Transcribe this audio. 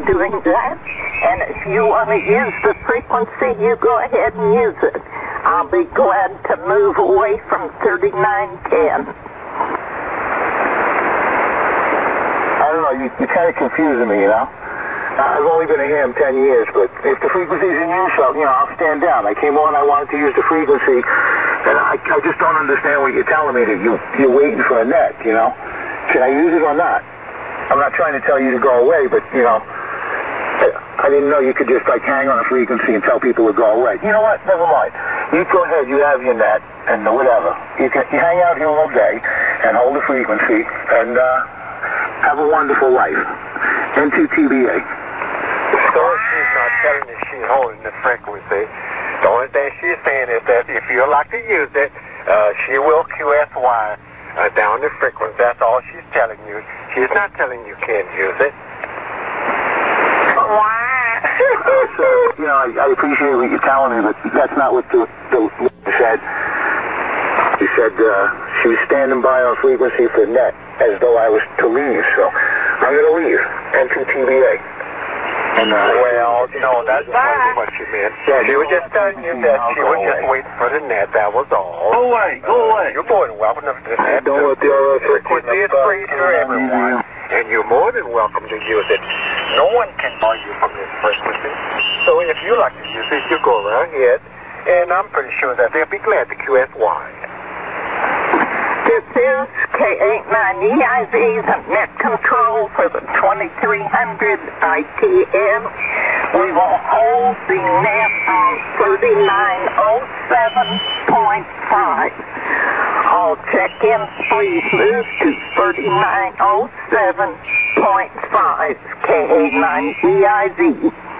doing that. And if you want to use the frequency, you go ahead and use it. I'll be glad to move away from 3910. I don't know, you're kind of confusing me, you know? I've only been a ham 10 years, but if the frequency's in use, I'll stand down. I came on, I wanted to use the frequency, and I just don't understand what you're telling me, that you're waiting for a net, you know? Should I use it or not? I'm not trying to tell you to go away, but, I didn't know you could just, hang on a frequency and tell people to go away. You know what? Never mind. You go ahead, you have your net, and whatever. You hang out here all day and hold the frequency, and have a wonderful life. N2TBA. So she's not telling you she's holding the frequency. The only thing she's saying is that if you like to use it, she will QSY down the frequency. That's all she's telling you. She's not telling you can't use it. I appreciate what you're telling me, but that's not what the said. She said she was standing by on frequency for net, as though I was to leave, so I'm going to leave. N2TBA. And, well, no, that's not what she meant. Yeah, she was just telling you that she was just waiting for the net, that was all. Go away, go away. You're more than welcome to the net. The frequency is free to everyone, and you're more than welcome to use it. No one can buy you from this frequency. So if you like to use it, you go right ahead, and I'm pretty sure that they'll be glad to QSY. This is K89EIV, the net control for the 2300 ITM. We will hold the net on 3907.5. I'll check in, please move to 3907.5, K89EIV.